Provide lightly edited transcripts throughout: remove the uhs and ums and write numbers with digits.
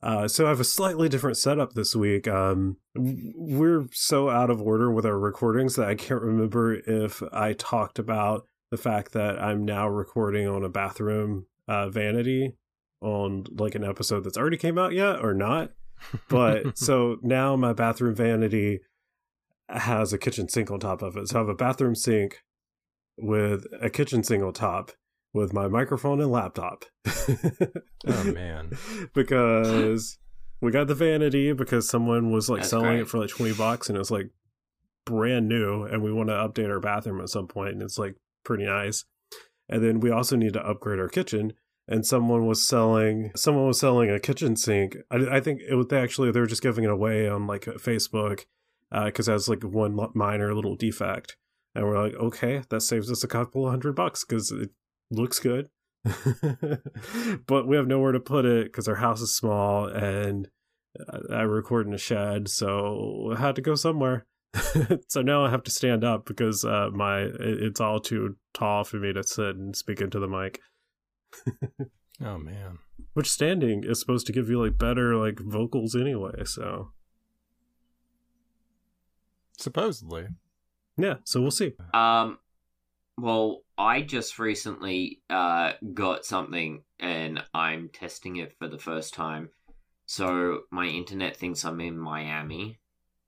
So I have a slightly different setup this week. We're so out of order with our recordings that I can't remember if I talked about the fact that I'm now recording on a bathroom vanity on like an episode that's already came out yet or not. But so now my bathroom vanity has a kitchen sink on top of it. So I have a bathroom sink with a kitchen sink on top with my microphone and laptop. Oh man. Because we got the vanity because someone was like selling it for like $20 and it was like brand new and we want to update our bathroom at some point and it's like pretty nice. And then we also need to upgrade our kitchen and someone was selling a kitchen sink. I think they were just giving it away on like Facebook because it has like one minor little defect. And we're like, okay, that saves us a couple of $100 because it looks good. But we have nowhere to put it because our house is small and I record in a shed, so I had to go somewhere. So now I have to stand up because it's all too tall for me to sit and speak into the mic. Oh man. Which standing is supposed to give you like better like vocals anyway, so supposedly. Yeah, so we'll see. Well, I just recently got something and I'm testing it for the first time. So my internet thinks I'm in Miami.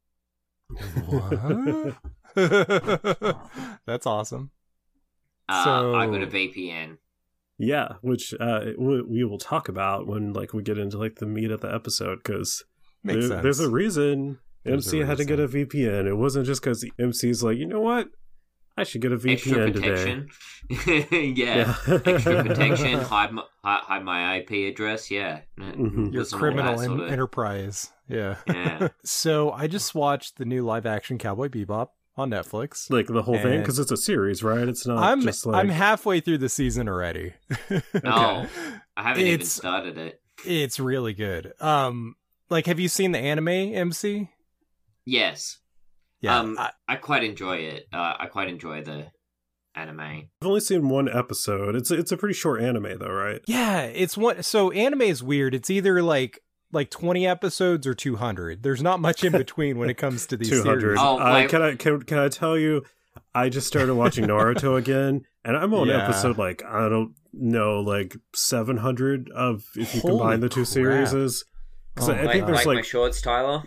What? That's awesome. So I got a VPN. Yeah, which we will talk about when like we get into like the meat of the episode because there's a reason MC had to get a VPN. It wasn't just because MC's like, you know what? I should get a VPN today. Yeah. Extra protection, hide my IP address, yeah. Mm-hmm. Your criminal enterprise. Yeah. So I just watched the new live-action Cowboy Bebop on Netflix. Like the whole thing? Because it's a series, right? It's not just like... I'm halfway through the season already. Okay. Oh, I haven't even started it. It's really good. Like, have you seen the anime, MC? Yes. Yeah, I quite enjoy it. I quite enjoy the anime. I've only seen one episode. It's a pretty short anime though, right? Yeah, it's one. So anime is weird. It's either like 20 episodes or 200. There's not much in between when it comes to these 200. Series. Oh, can I tell you? I just started watching Naruto again, and I'm on episode like I don't know, like 700 of if you combine the two series. Because I think there's like my shorts, Tyler.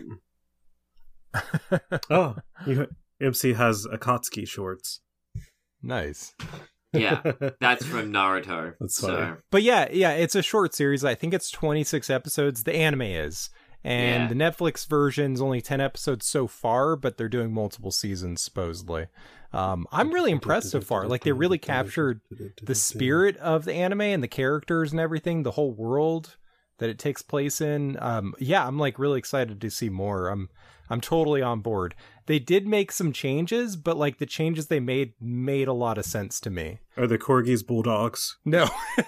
Oh, MC has Akatsuki shorts. Nice. Yeah, that's from Naruto. That's funny. So. But yeah, it's a short series. I think it's 26 episodes. The anime is. And the Netflix version's only 10 episodes so far, but they're doing multiple seasons, supposedly. I'm really impressed so far. Like, they really captured the spirit of the anime and the characters and everything, the whole world that it takes place in. I'm like really excited to see more. I'm totally on board. They did make some changes, but like the changes they made a lot of sense to me. Are the corgis bulldogs? No.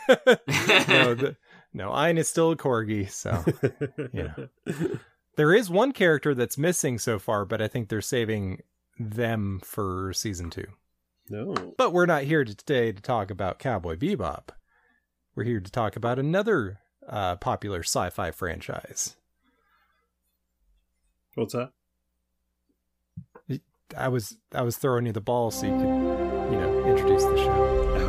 No, Ayn is still a corgi, so There is one character that's missing so far, but I think they're saving them for season 2. No. But we're not here today to talk about Cowboy Bebop. We're here to talk about another popular sci-fi franchise. What's that? I was throwing you the ball so you could, introduce the show.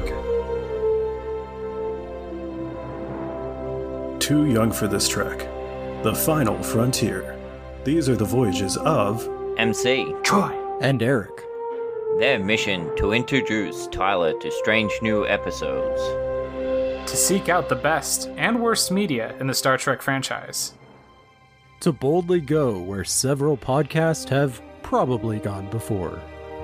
Okay. Too young for this trek. The final frontier. These are the voyages of MC, Troy, and Eric. Their mission to introduce Tyler to strange new episodes. To seek out the best and worst media in the Star Trek franchise. To boldly go where several podcasts have probably gone before.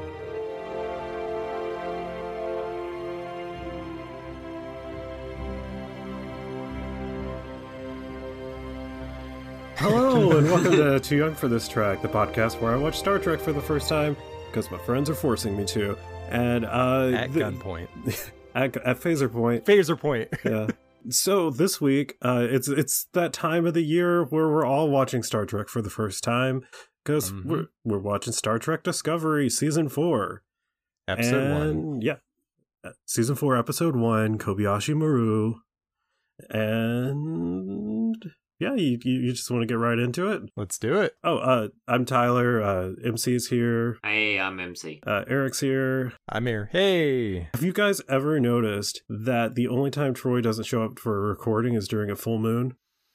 Hello, and welcome to Too Young for This Trek, the podcast where I watch Star Trek for the first time because my friends are forcing me to. And at gunpoint. at phaser point. Phaser point. Yeah. So this week, it's that time of the year where we're all watching Star Trek for the first time because we're watching Star Trek Discovery Season 4. Episode 1. Yeah. Season 4, Episode 1, Kobayashi Maru. And Yeah, you just want to get right into it? Let's do it. Oh, I'm Tyler. MC's here. Hey, I'm MC. Eric's here. I'm here. Hey. Have you guys ever noticed that the only time Troy doesn't show up for a recording is during a full moon?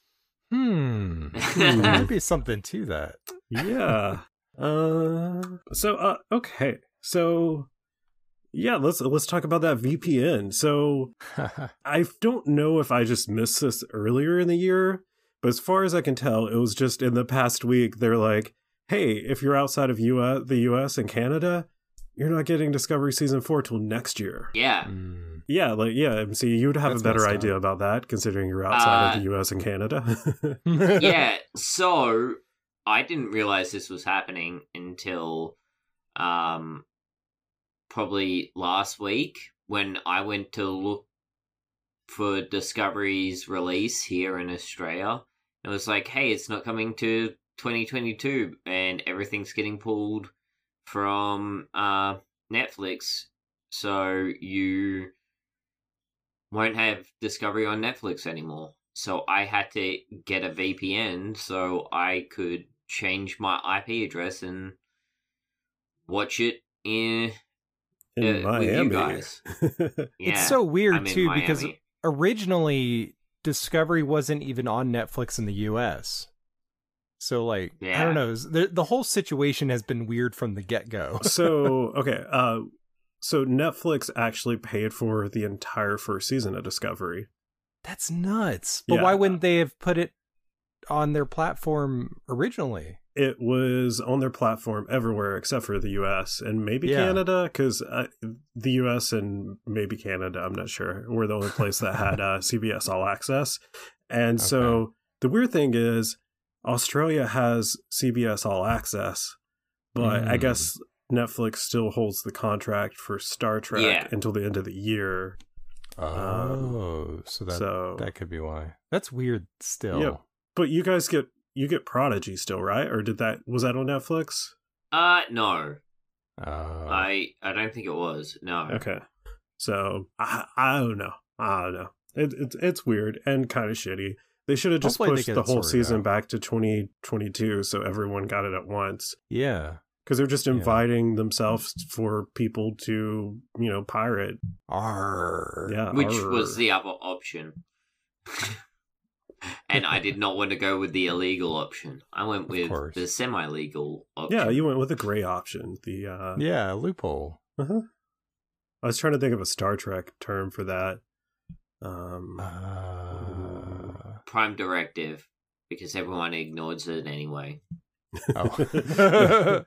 There might be something to that. Yeah. Okay. So, yeah, let's talk about that VPN. So, I don't know if I just missed this earlier in the year, but as far as I can tell, it was just in the past week. They're like, hey, if you're outside of the US and Canada, you're not getting Discovery Season 4 till next year. Yeah. Yeah, MC, you would have That's a better messed idea up. about that, considering you're outside of the US and Canada. Yeah, so I didn't realize this was happening until probably last week when I went to look for Discovery's release here in Australia. It was like, hey, it's not coming to 2022 and everything's getting pulled from Netflix, so you won't have Discovery on Netflix anymore. So I had to get a VPN so I could change my IP address and watch it in Miami. with you guys. Yeah, It's so weird, I'm in too, because Miami. originally Discovery wasn't even on Netflix in the US. So, like, I don't know. The whole situation has been weird from the get-go. So, okay. So Netflix actually paid for the entire first season of Discovery. That's nuts. But Yeah. why wouldn't they have put it on their platform originally? It was on their platform everywhere except for the US and maybe Yeah. Canada, because the US and maybe Canada, I'm not sure, were the only place that had CBS All Access. And so the weird thing is Australia has CBS All Access, but I guess Netflix still holds the contract for Star Trek until the end of the year. So that could be why. That's weird still. Yep. But you guys get Prodigy still, right? Or was that on Netflix? No. I don't think it was. No. Okay. So I don't know. It's weird and kind of shitty. They should have just Hopefully pushed they the get it whole sorted season out. back to 2022 so everyone got it at once. Yeah. Because they're just inviting themselves for people to, pirate. Arr. Yeah. Which arr. was the other option. And I did not want to go with the illegal option. I went with the semi-legal option. Yeah, you went with the gray option. The Yeah, loophole. I was trying to think of a Star Trek term for that. Prime Directive, because everyone ignores it anyway. Oh.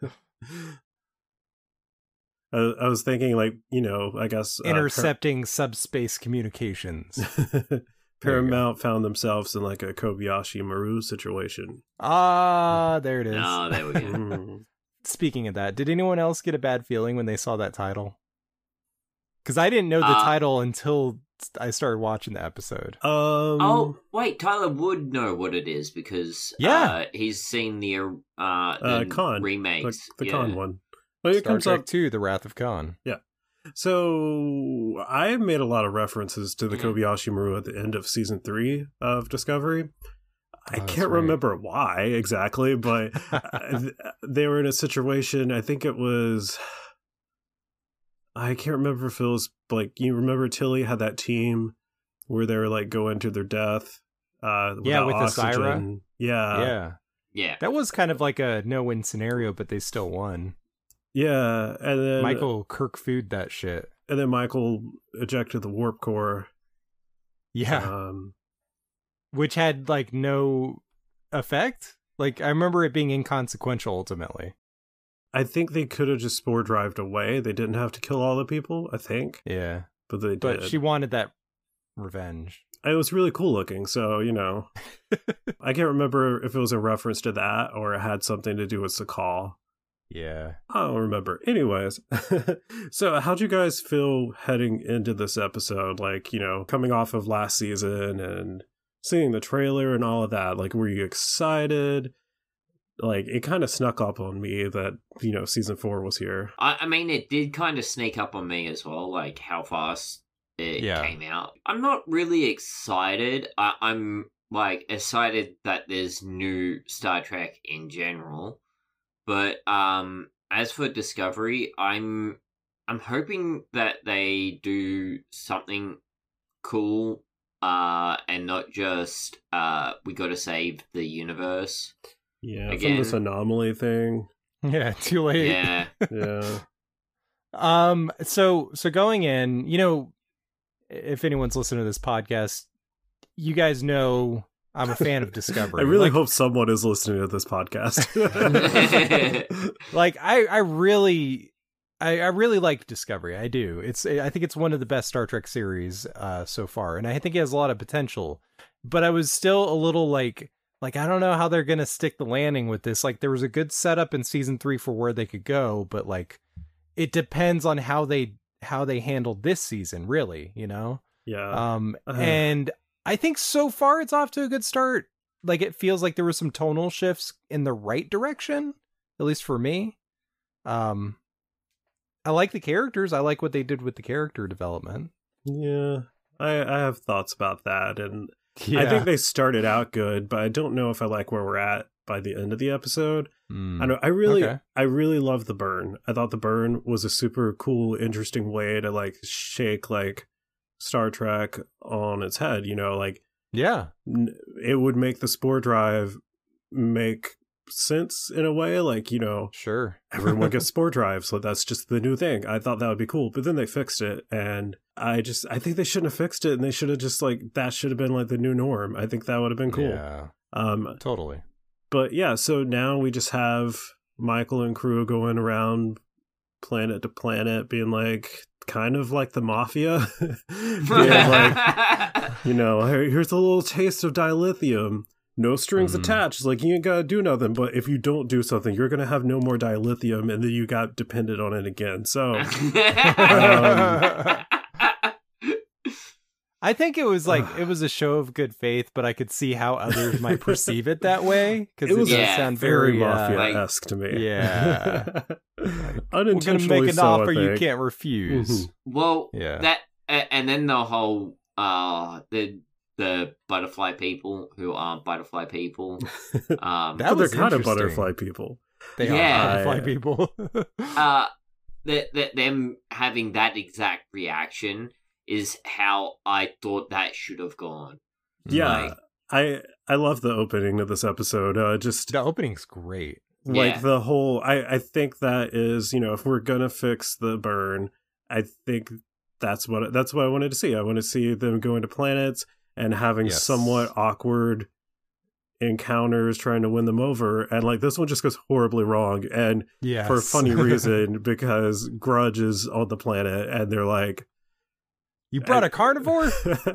I was thinking, I guess Intercepting subspace communications. Paramount found themselves in like a Kobayashi Maru situation. There it is. Oh, there we go. Speaking of that, did anyone else get a bad feeling when they saw that title? Because I didn't know the title until I started watching the episode. Oh, wait, Tyler would know what it is because he's seen the Khan remakes. The Khan one. Well, it Star comes Trek up 2, The Wrath of Khan. Yeah. So I made a lot of references to the Kobayashi Maru at the end of season 3 of Discovery. I can't remember why exactly, but they were in a situation. I think it was. I can't remember if it was you remember Tilly had that team where they were going to their death. With oxygen. Asira. Yeah. That was kind of like a no-win scenario, but they still won. Yeah, and then Michael Kirk food that shit. And then Michael ejected the warp core. Yeah. Which had no effect. I remember it being inconsequential ultimately. I think they could have just spore drived away. They didn't have to kill all the people, I think. Yeah. But they did. But she wanted that revenge. It was really cool looking, so, I can't remember if it was a reference to that or it had something to do with Sakal. Yeah. I don't remember. Anyways, so how'd you guys feel heading into this episode? Coming off of last season and seeing the trailer and all of that. Were you excited? It kind of snuck up on me that, season 4 was here. I mean, it did kind of sneak up on me as well, how fast it came out. I'm not really excited. I'm like excited that there's new Star Trek in general, but as for Discovery, I'm hoping that they do something cool, and not just we got to save the universe. Yeah, again. From this anomaly thing. Yeah, too late. Yeah. Yeah. So going in, you know, if anyone's listening to this podcast, you guys know I'm a fan of Discovery. I really hope someone is listening to this podcast. Like I really like Discovery. I do. I think it's one of the best Star Trek series so far, and I think it has a lot of potential. But I was still a little like I don't know how they're gonna stick the landing with this. Like there was a good setup in season 3 for where they could go, but like it depends on how they handled this season, really, you know? Yeah. And I think so far it's off to a good start. Like it feels like there were some tonal shifts in the right direction, at least for me. I like the characters. I like what they did with the character development. Yeah. I have thoughts about that, and Yeah. I think they started out good, but I don't know if I like where we're at by the end of the episode. I really love the burn. I thought the burn was a super cool, interesting way to like shake like Star Trek on its head, you know, like it would make the spore drive make sense in a way, like, you know, sure, everyone gets spore drives, so that's just the new thing. I thought that would be cool, but then they fixed it, and I think they shouldn't have fixed it, and they should have just like, that should have been like the new norm. I think that would have been cool. Totally. But yeah, so now we just have Michael and crew going around planet to planet being like, kind of like the mafia. Being like, you know, here's a little taste of dilithium. No strings attached. Like, you ain't gotta do nothing. But if you don't do something, you're gonna have no more dilithium, and then you got dependent on it again. So, I think it was like it was a show of good faith, but I could see how others might perceive it that way, because it does sound very mafia-esque to me. Yeah, unintentionally. We're gonna make an offer you can't refuse. Well, that and then the whole the butterfly people who aren't butterfly people. That was they're kind of butterfly people. They are butterfly people. Them having that exact reaction is how I thought that should have gone. Yeah, like, I love the opening of this episode. Just the opening's great. Like the whole, I think that is, you know, if we're gonna fix the burn, I think that's what I wanted to see. I want to see them going to planets and having somewhat awkward encounters trying to win them over, and like this one just goes horribly wrong, and for a funny reason, because Grudge is on the planet and they're like, you brought a carnivore?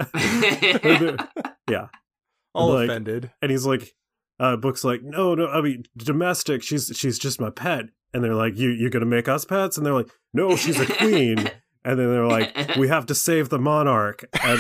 Yeah. All like, offended. And he's like, Book's like, no, I mean, domestic, she's just my pet. And they're like, you gonna make us pets? And they're like, no, she's a queen. And then they're like, we have to save the monarch. And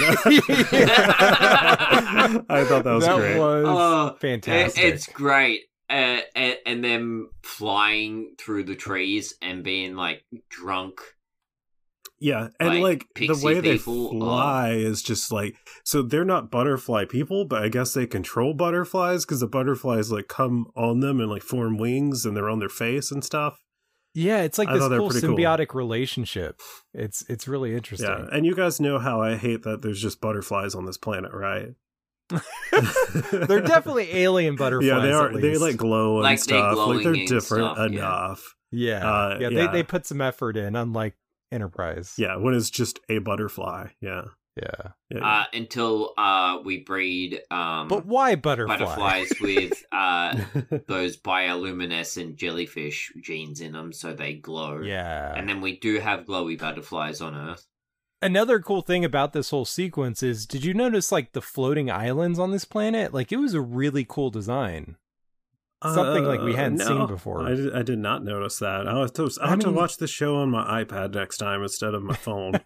I thought that was great. That was fantastic. It's great. And them flying through the trees and being like drunk. Yeah, and like the way they fly is just like, so they're not butterfly people, but I guess they control butterflies because the butterflies like come on them and like form wings and they're on their face and stuff. Yeah, it's like this cool symbiotic relationship. It's really interesting. Yeah, and you guys know how I hate that there's just butterflies on this planet, right? They're definitely alien butterflies. Yeah, they are. At least. They like glow and like stuff. Like they're different enough. Yeah, They put some effort in, unlike Enterprise. Yeah, when it's just a butterfly. Yeah. Until we breed but why butterflies with those bioluminescent jellyfish genes in them, so they glow. Yeah, and then we do have glowy butterflies on Earth. Another cool thing about this whole sequence is, did you notice like the floating islands on this planet? Like, it was a really cool design. Something like we hadn't seen before. I did not notice that. I'll have to watch the show on my iPad next time instead of my phone.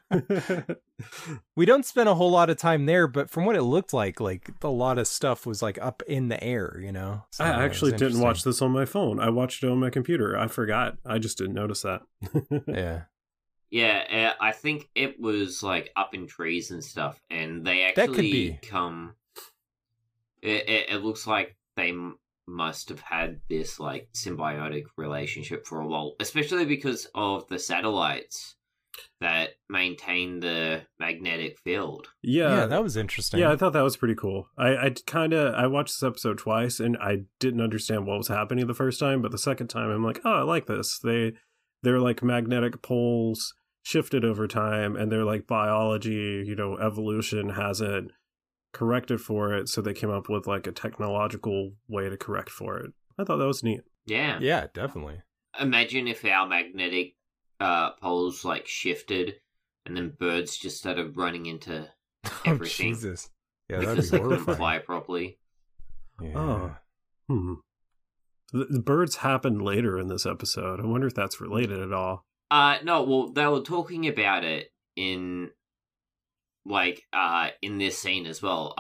We don't spend a whole lot of time there, but from what it looked like a lot of stuff was like up in the air, you know? So I actually didn't watch this on my phone. I watched it on my computer. I forgot. I just didn't notice that. Yeah. Yeah, I think it was like up in trees and stuff, and they actually come... It looks like they must have had this like symbiotic relationship for a while, especially because of the satellites that maintain the magnetic field. Yeah, that was interesting. Yeah, I thought that was pretty cool. I watched this episode twice, and I didn't understand what was happening the first time, but the second time I'm like, oh, I like this. They're like magnetic poles shifted over time, and they're like biology, evolution hasn't corrected for it, so they came up with like a technological way to correct for it. I thought that was neat. Yeah, definitely. Imagine if our magnetic poles like shifted, and then birds just started running into everything. Oh, Jesus. Yeah, because that'd they be couldn't fly properly. Yeah. Oh. The birds happened later in this episode. I wonder if that's related at all. No, well, they were talking about it in this scene as well.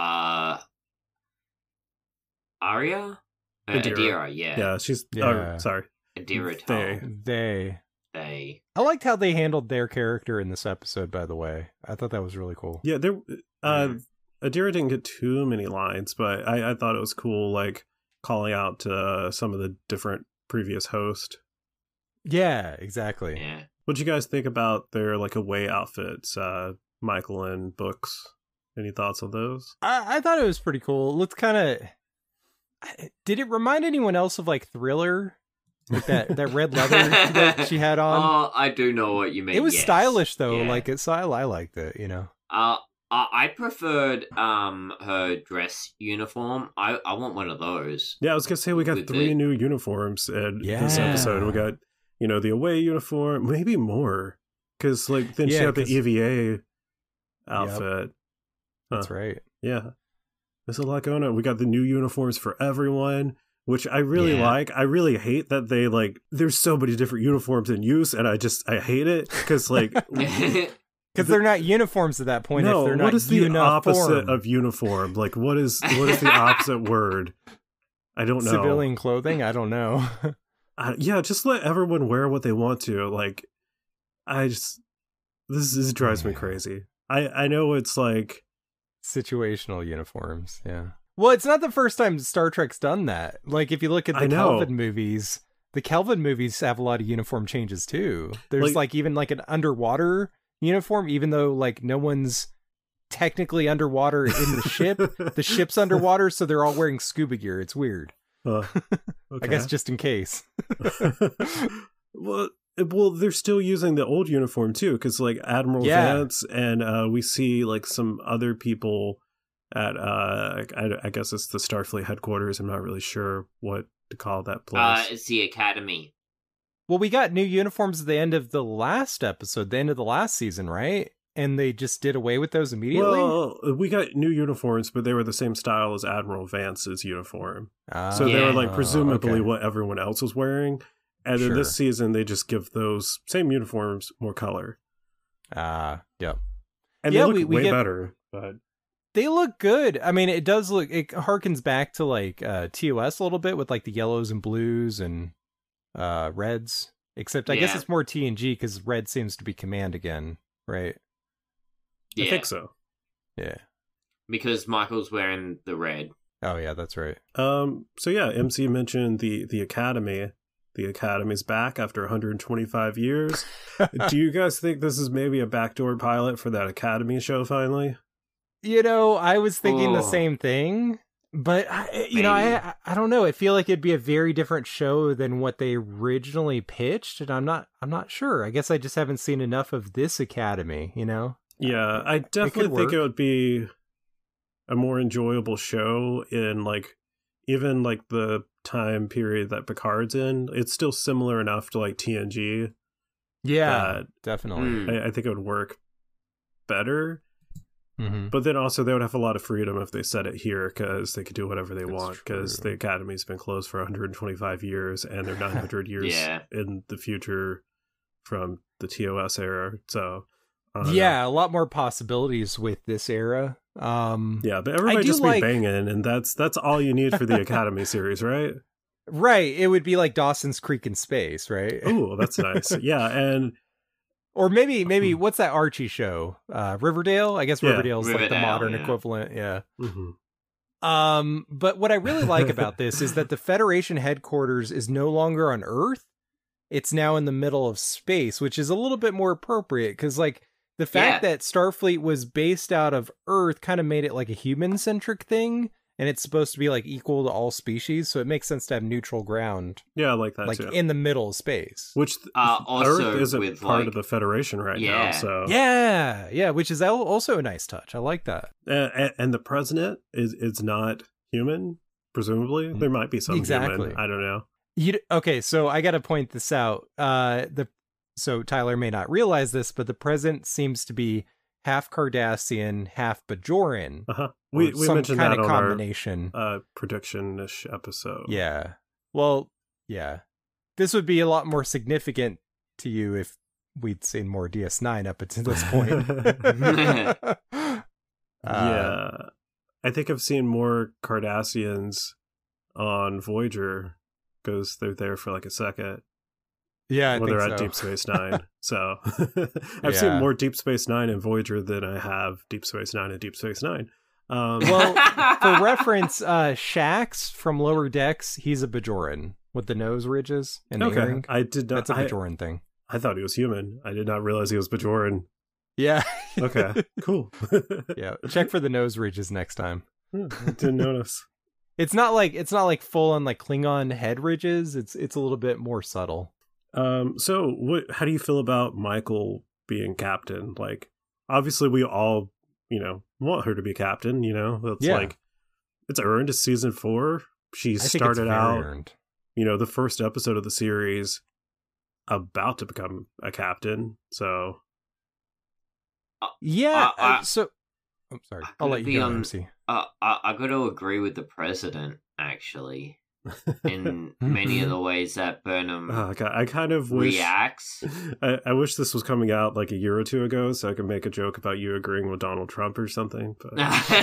Arya? Adira, yeah. Yeah, she's... Yeah. Sorry. Adira. They. I liked how they handled their character in this episode, by the way. I thought that was really cool. Yeah, Adira didn't get too many lines, but I thought it was cool, like, calling out to some of the different previous hosts. Yeah, exactly. Yeah. What'd you guys think about their, like, away outfits, Michael and Books? Any thoughts on those? I thought it was pretty cool. It looked kind of... Did it remind anyone else of, like, Thriller? Like that red leather that she had on? Oh, I do know what you mean. It was stylish, though. Yeah. Like, I liked it, I preferred her dress uniform. I want one of those. Yeah, I was gonna say we got 3 new uniforms in this episode. We got, the away uniform, maybe more, because like then she had the EVA outfit. Yep. That's right. Yeah, there's a lot going on. We got the new uniforms for everyone, which I really like. I really hate that they there's so many different uniforms in use, and I hate it because like. Because they're not uniforms at that point. No, if they're not what is the opposite of uniform? Like, what is the opposite word? I don't know. Civilian clothing? I don't know. Yeah, just let everyone wear what they want to. Like, this drives me crazy. I know it's like situational uniforms. Yeah. Well, it's not the first time Star Trek's done that. Like, if you look at the Kelvin movies, have a lot of uniform changes too. There's even an underwater uniform, even though like no one's technically underwater in the ship. The ship's underwater, so they're all wearing scuba gear. It's weird. Okay. I guess just in case. well, they're still using the old uniform too, because like Admiral Vance and we see like some other people at I guess it's the Starfleet headquarters. I'm not really sure what to call that place. It's the Academy. Well, we got new uniforms at the end of the last episode, the end of the last season, right? And they just did away with those immediately? Well, we got new uniforms, but they were the same style as Admiral Vance's uniform. So they were like presumably what everyone else was wearing. And then this season, they just give those same uniforms more color. Yep. And they look way better, but... They look good. I mean, it does look... It harkens back to like TOS a little bit with like the yellows and blues and... reds, except I guess it's more TNG because red seems to be command again, right? Yeah. I think so. Yeah, because Michael's wearing the red. Oh yeah, that's right. So yeah, MC mentioned the Academy. The Academy's back after 125 years. Do you guys think this is maybe a backdoor pilot for that Academy show finally? I was thinking the same thing. But, I don't know. I feel like it'd be a very different show than what they originally pitched. And I'm not sure. I guess I just haven't seen enough of this Academy, Yeah, I definitely think it would be a more enjoyable show in even the time period that Picard's in. It's still similar enough to TNG. Yeah, definitely. I think it would work better. Mm-hmm. But then also they would have a lot of freedom if they set it here because they could do whatever they want because the Academy's been closed for 125 years and they're 900 years in the future from the TOS era. So a lot more possibilities with this era. Yeah, but everybody just be banging, and that's all you need for the Academy series, right? Right. It would be like Dawson's Creek in space, right? Oh, that's nice. Yeah, and or maybe what's that Archie show? Riverdale? I guess Riverdale's like the modern equivalent. Yeah. Mm-hmm. But what I really like about this is that the Federation headquarters is no longer on Earth. It's now in the middle of space, which is a little bit more appropriate because, like, the fact that Starfleet was based out of Earth kind of made it like a human-centric thing, and it's supposed to be like equal to all species, so it makes sense to have neutral ground. Yeah, I like that like too. in the middle of space. Which also Earth isn't with, part like, of the Federation right now, so Yeah, which is also a nice touch. I like that. And the president is not human, presumably. There might be some human. I don't know. Okay, so I got to point this out. So Tyler may not realize this, but the president seems to be half Cardassian, half Bajoran. We mentioned that on combination. Our prediction-ish episode. Yeah. Well, yeah. This would be a lot more significant to you if we'd seen more DS9 up until this point. Yeah. I think I've seen more Cardassians on Voyager because they're there for like a second. Yeah, when they're at Deep Space Nine. So I've seen more Deep Space Nine in Voyager than I have Deep Space Nine and Deep Space Nine. Well, for reference, Shax from Lower Decks, he's a Bajoran with the nose ridges and the earring. I did not. That's a Bajoran thing. I thought he was human. I did not realize he was Bajoran. Yeah. Okay. Cool. Yeah. Check for the nose ridges next time. I didn't notice. It's not like full on like Klingon head ridges. It's a little bit more subtle. So how do you feel about Michael being captain? Like, obviously we all, want her to be captain, It's like, it's earned. It's season 4. She started out, earned. The first episode of the series about to become a captain. So. So, I'm sorry. I'll let you go, MC. I got to agree with the president, actually. In many of the ways that Burnham I kind of wish reacts. I wish this was coming out like a year or two ago so I could make a joke about you agreeing with Donald Trump or something. But...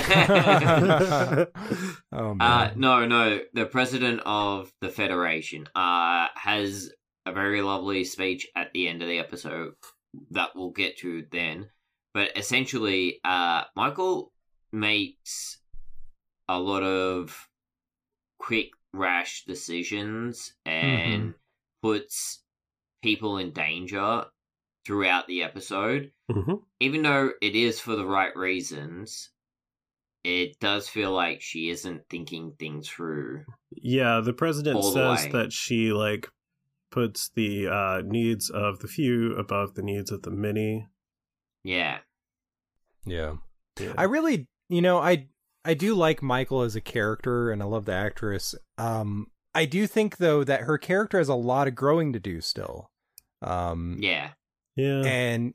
Oh, man. No. The president of the Federation has a very lovely speech at the end of the episode that we'll get to then. But essentially, Michael makes a lot of quick, rash decisions and puts people in danger throughout the episode. Even though it is for the right reasons, it does feel like she isn't thinking things through. Yeah, the president says that she puts the needs of the few above the needs of the many. Yeah. I really, I do like Michael as a character, and I love the actress. I do think, though, that her character has a lot of growing to do still. Yeah. And,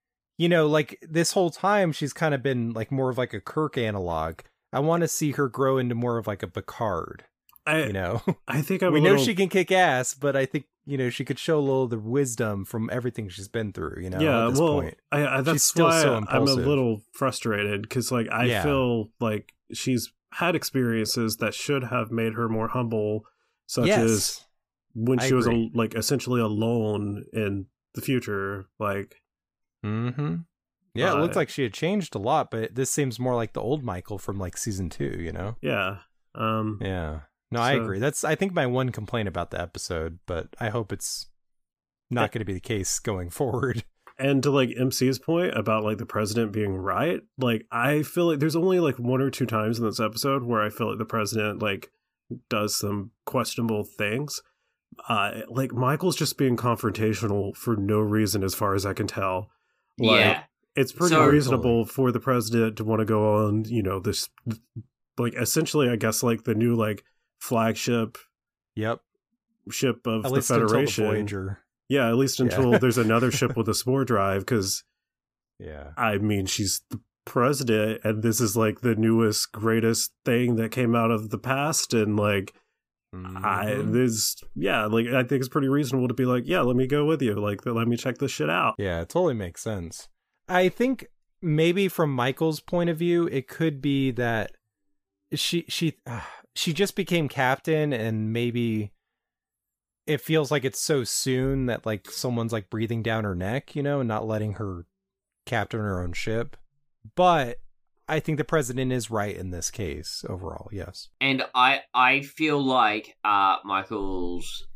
this whole time, she's kind of been, more of a Kirk analog. I want to see her grow into more of, a Picard. I think we know she can kick ass, but I think, she could show a little of the wisdom from everything she's been through, at this point. That's she's still why so impulsive. I'm a little frustrated, because, I feel like she's had experiences that should have made her more humble, such as when she was essentially alone in the future. It looked like she had changed a lot, but this seems more like the old Michael from season 2. Yeah. No, I agree. That's, I think, my one complaint about the episode, but I hope it's not going to be the case going forward. And to MC's point about the president being right, I feel like there's only 1 or 2 times in this episode where I feel like the president does some questionable things. Michael's just being confrontational for no reason, as far as I can tell. It's pretty reasonable for the president to want to go on, this essentially, I guess, the new flagship ship of the Federation. Until the Voyager. Yeah, at least until there's another ship with a spore drive, because I mean, she's the president, and this is the newest, greatest thing that came out of the past, and I think it's pretty reasonable to be let me go with you, let me check this shit out. Yeah, it totally makes sense. I think maybe from Michael's point of view, it could be that she just became captain, and maybe it feels like it's so soon that someone's breathing down her neck, and not letting her captain her own ship. But I think the president is right in this case overall. Yes, and I feel like Michael's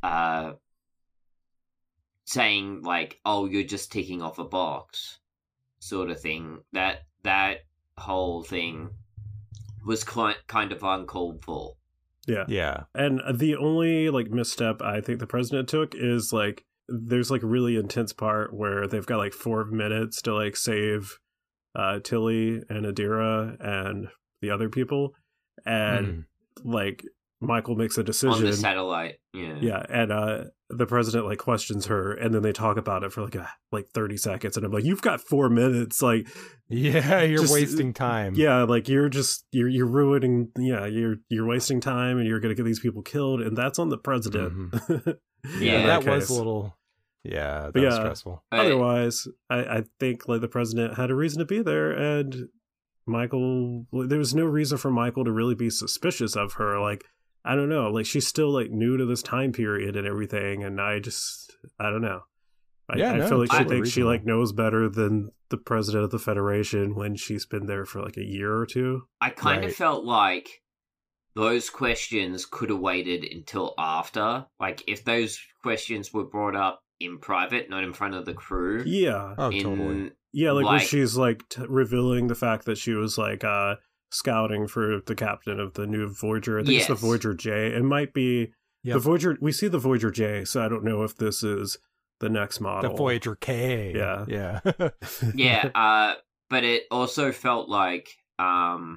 saying like, "Oh, you're just ticking off a box," sort of thing. That whole thing was kind of uncalled for. Yeah. And the only like misstep I think the president took is like there's like a really intense part where they've got like 4 minutes to like save Tilly and Adira and the other people, and like Michael makes a decision on the satellite. Yeah, and the president like questions her, and then they talk about it for like 30 seconds, and I'm like, you've got 4 minutes, like you're wasting time. Yeah, like you're ruining. Yeah, you're wasting time, and you're gonna get these people killed, and that's on the president. Yeah, that was a little. Yeah, that was stressful. Otherwise, I think like the president had a reason to be there, and Michael, there was no reason for Michael to really be suspicious of her. Like, I don't know, like she's still like new to this time period and everything, and I don't know. I feel like she thinks she like knows better than the president of the Federation when she's been there for like a year or two. I kind of felt like those questions could have waited until after. Like, if those questions were brought up in private, not in front of the crew. Yeah. Oh, totally. Yeah, like when she's like revealing the fact that she was like scouting for the captain of the new Voyager. I think it's the Voyager J. It might be the Voyager. We see the Voyager J, so I don't know if this is the next model. The Voyager K. Yeah. Yeah. Yeah, but it also felt like the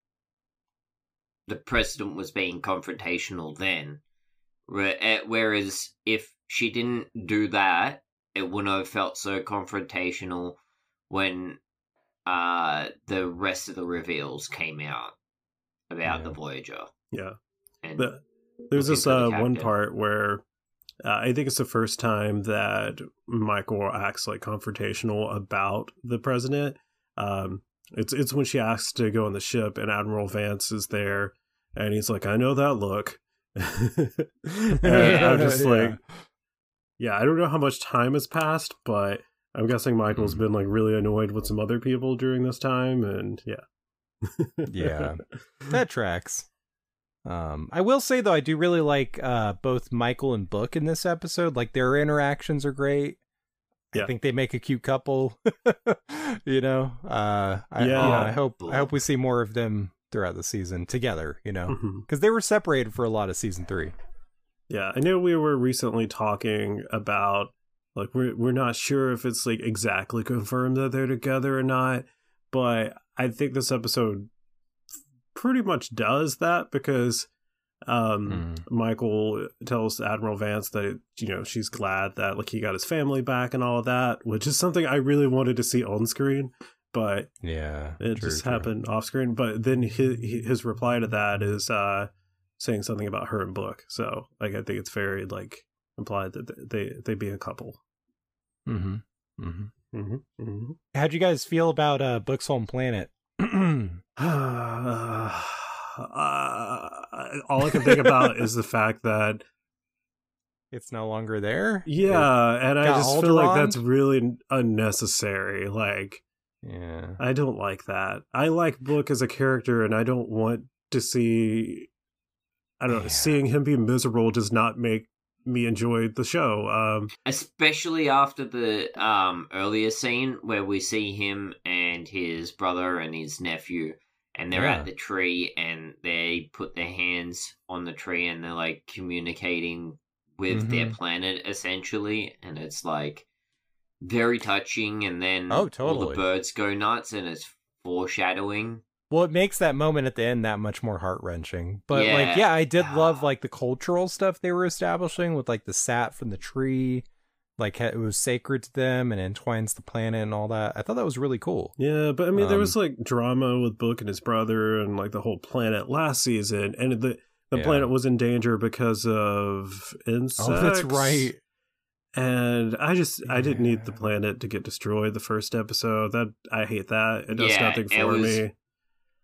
president was being confrontational then. Whereas if she didn't do that, it wouldn't have felt so confrontational when the rest of the reveals came out about the Voyager. Yeah. And there's this one part where I think it's the first time that Michael acts like confrontational about the president. It's when she asks to go on the ship and Admiral Vance is there and he's like, I know that look. And I'm just like, I don't know how much time has passed, but I'm guessing Michael's been like really annoyed with some other people during this time, and yeah, that tracks. I will say though, I do really like both Michael and Book in this episode. Like their interactions are great. I think they make a cute couple. I hope we see more of them throughout the season together. Because they were separated for a lot of season 3. Yeah, I know we were recently talking about like we're not sure if it's like exactly confirmed that they're together or not, but I think this episode pretty much does that because Michael tells Admiral Vance that she's glad that like he got his family back and all of that, which is something I really wanted to see on screen, but it just happened off screen. But then his reply to that is saying something about her and Book, so like I think it's very like implied that they be a couple. How'd you guys feel about Book's home planet? All I can think about is the fact that it's no longer there. Yeah, and I just feel like that's really unnecessary. Like, I don't like that. I like Book as a character, and I don't want to see. I don't know. Seeing him be miserable does not make me enjoy the show. Especially after the earlier scene where we see him and his brother and his nephew, and they're at the tree, and they put their hands on the tree, and they're like communicating with their planet essentially, and it's like very touching. And then all the birds go nuts, and it's foreshadowing. Well, it makes that moment at the end that much more heart-wrenching. But, I did love, like, the cultural stuff they were establishing with, like, the sap from the tree. Like, it was sacred to them and entwines the planet and all that. I thought that was really cool. Yeah, but, I mean, there was, like, drama with Book and his brother and, like, the whole planet last season. And the planet was in danger because of insects. Oh, that's right. And I didn't need the planet to get destroyed the first episode. I hate that. It does nothing for me.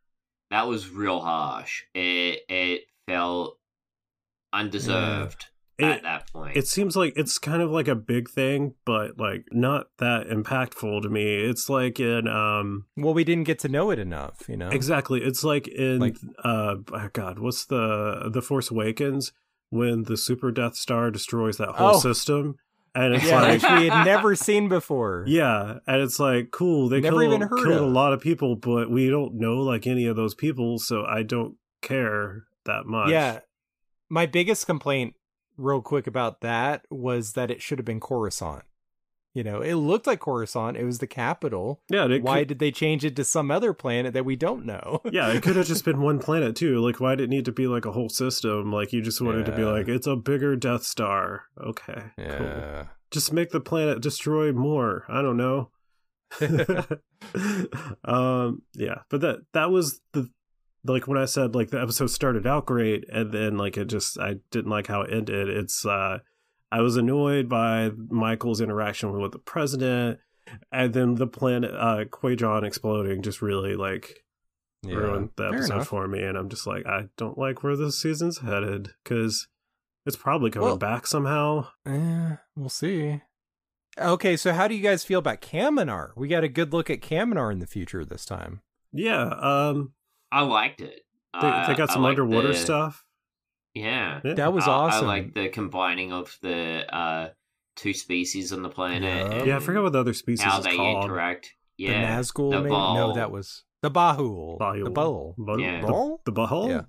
That was real harsh. It felt undeserved. at that point. It seems like it's kind of like a big thing, but like not that impactful to me. It's like in well, we didn't get to know it enough, you know. Exactly. It's like in oh God, what's the Force Awakens when the Super Death Star destroys that whole system, and it's like which we had never seen before. Yeah, and it's like cool. They killed a lot of people, but we don't know like any of those people, so I don't care that much. Yeah, my biggest complaint, real quick, about that was that it should have been Coruscant. You know, it looked like Coruscant. It was the capital. Yeah. Why did they change it to some other planet that we don't know? Yeah, it could have just been one planet too. Like, why did it need to be like a whole system? Like, you just wanted to be like, it's a bigger Death Star. Okay, cool. Just make the planet destroy more. I don't know. Yeah, but that was the, like when I said like the episode started out great and then like I didn't like how it ended. It's I was annoyed by Michael's interaction with the president, and then the planet Quajon exploding just really like ruined the episode for me. And I'm just like, I don't like where this season's headed because it's probably coming back somehow. We'll see. Okay, so how do you guys feel about Kaminar? We got a good look at Kaminar in the future this time. Yeah, I liked it. They got some underwater stuff. Yeah, that was awesome. I like the combining of the two species on the planet. Yeah, I forgot what the other species how is they called. Interact. Yeah, the Nazgul. The Ball. No, that was the Bahul. The Bull. Yeah. The Bahul. Yeah.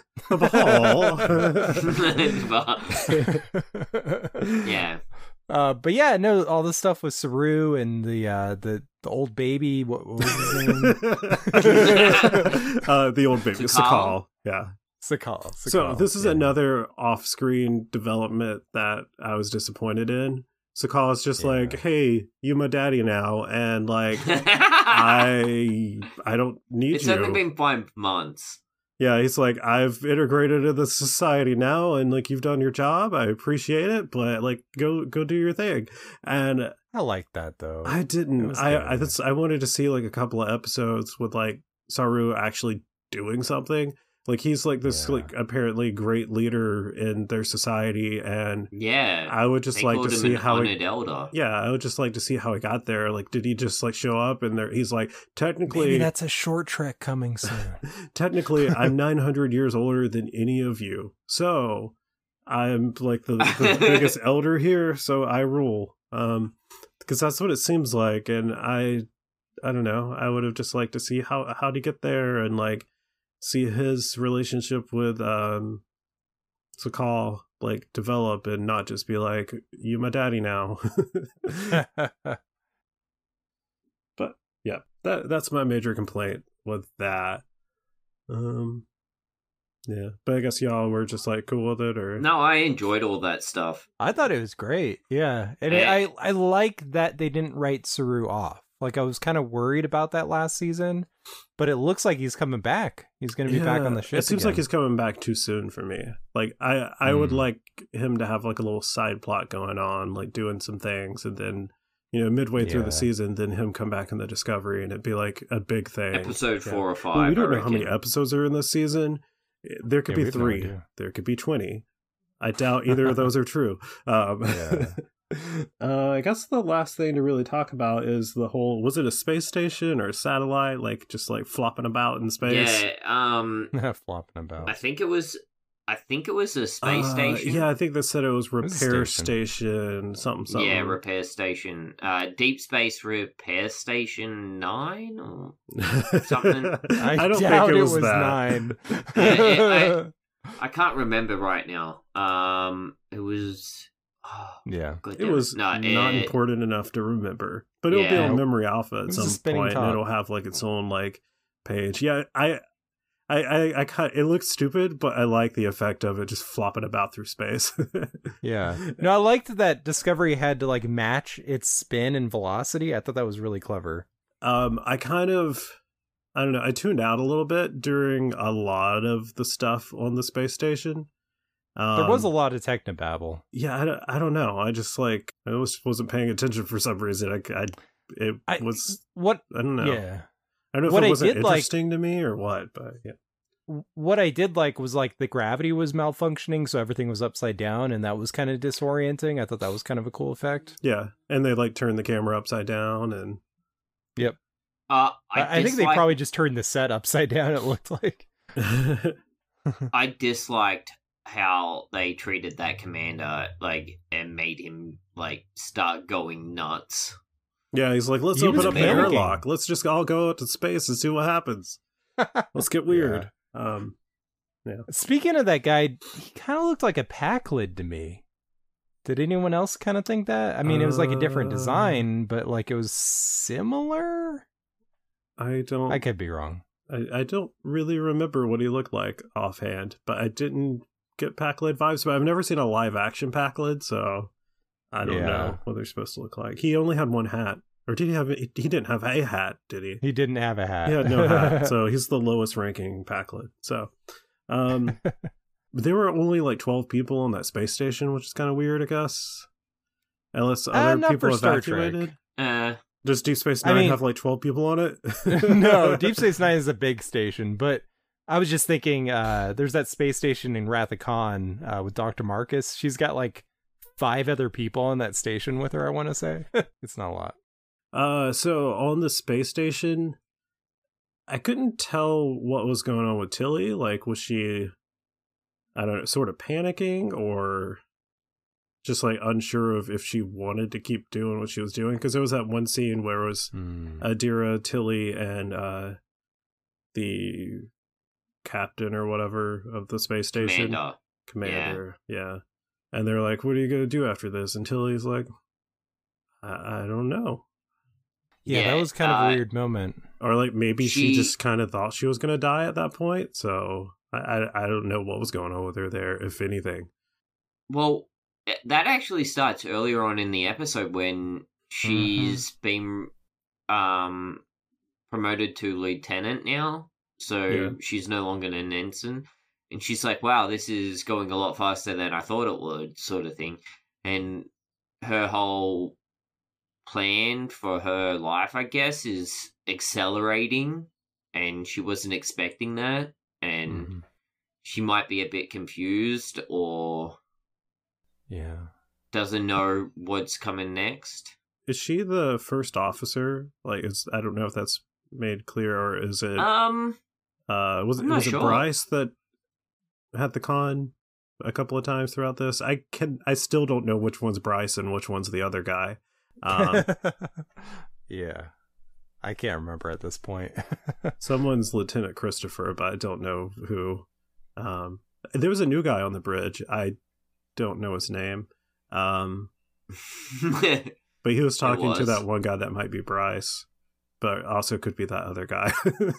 The Bahul. Yeah. But yeah, no, all the stuff with Saru and the old baby. What was his name? The old baby, Sakal. Yeah. Sakal. So this is another off-screen development that I was disappointed in. Sakal is just like, hey, you my daddy now, and like I don't need it's you. only been 5 months. Yeah, he's like, I've integrated into the society now, and like you've done your job. I appreciate it, but like go do your thing. And I like that though. I didn't. I wanted to see like a couple of episodes with like Saru actually doing something. Like he's like this like apparently great leader in their society, and I would just like to see how elder. Yeah, I would just like to see how he got there. Like, did he just like show up and there? He's like, technically, maybe that's a short trek coming soon. Technically, I'm 900 years older than any of you, so I'm like the biggest elder here, so I rule. Because that's what it seems like, and I don't know. I would have just liked to see how to get there and like see his relationship with Sakal like develop and not just be like, you my daddy now. But yeah, that's my major complaint with that. Yeah, but I guess y'all were just like cool with it, or no? I enjoyed all that stuff. I thought it was great. Yeah, and I like that they didn't write Saru off. Like, I was kind of worried about that last season, but it looks like he's coming back. He's going to be back on the ship. It seems like he's coming back too soon for me. Like, I would like him to have like a little side plot going on, like doing some things, and then, you know, midway through the season, then him come back in the Discovery, and it'd be like a big thing. Episode 4 or 5. Well, we don't know how many episodes are in this season. There could be 3. No, there could be 20. I doubt either of those are true. I guess the last thing to really talk about is the whole, was it a space station or a satellite, like just like flopping about in space? Yeah, flopping about. I think it was a space station. Yeah, I think they said it was repair station, something. Yeah, repair station. Deep Space Repair Station 9 or something. I don't think it was that. 9. I can't remember right now. It was. It was not important enough to remember, but it'll be on Memory Alpha at some point, and it'll have like its own like page. Yeah, I it looks stupid, but I like the effect of it just flopping about through space. Yeah, no, I liked that Discovery had to like match its spin and velocity. I thought that was really clever. I don't know. I tuned out a little bit during a lot of the stuff on the space station. There was a lot of technobabble. Yeah, I don't know. I just like I wasn't paying attention for some reason. I don't know. Yeah, I don't know if it wasn't interesting to me or what, but yeah. what I did like was like the gravity was malfunctioning, so everything was upside down, and that was kind of disorienting. I thought that was kind of a cool effect. Yeah, and they like turned the camera upside down, and yep. I think they probably just turned the set upside down. It looked like. I disliked how they treated that commander, like, and made him like start going nuts. Yeah, he's like, let's open up the airlock. Let's just all go out to space and see what happens. Let's get weird. Yeah. Speaking of that guy, he kind of looked like a Pakled to me. Did anyone else kind of think that? I mean, it was like a different design, but like it was similar. I could be wrong. I don't really remember what he looked like offhand, but I didn't get Pakled vibes. But I've never seen a live action Pakled, so I don't know what they're supposed to look like. He only had one hat. Or did he have? He didn't have a hat, did he? He didn't have a hat. He had no hat, so he's the lowest ranking Pakled. So, there were only like 12 people on that space station, which is kind of weird, I guess. Unless other people evacuated. Does Deep Space Nine have like 12 people on it? No, Deep Space Nine is a big station, but I was just thinking, there's that space station in Wrath of Khan with Dr. Marcus. She's got like 5 other people on that station with her, I want to say. It's not a lot. So on the space station, I couldn't tell what was going on with Tilly. Like, was she, I don't know, sort of panicking or just like unsure of if she wanted to keep doing what she was doing? Because there was that one scene where it was Adira, Tilly, and the captain or whatever of the space station. Commander. Yeah. And they're like, what are you going to do after this? And Tilly's like, I don't know. Yeah, that was kind of a weird moment. Or like maybe she just kind of thought she was going to die at that point. So I don't know what was going on with her there, if anything. Well, that actually starts earlier on in the episode when she's been promoted to lieutenant now. So she's no longer an ensign. And she's like, wow, this is going a lot faster than I thought it would, sort of thing. And her whole plan for her life, I guess, is accelerating, and she wasn't expecting that, and she might be a bit confused or doesn't know what's coming next. Is she the first officer? Like, I don't know if that's made clear, or is it was it Bryce that had the con a couple of times throughout this? I still don't know which one's Bryce and which one's the other guy. Yeah, I can't remember at this point. Someone's Lieutenant Christopher, but I don't know who. There was a new guy on the bridge. I don't know his name. But he was talking to that one guy that might be Bryce, but also could be that other guy.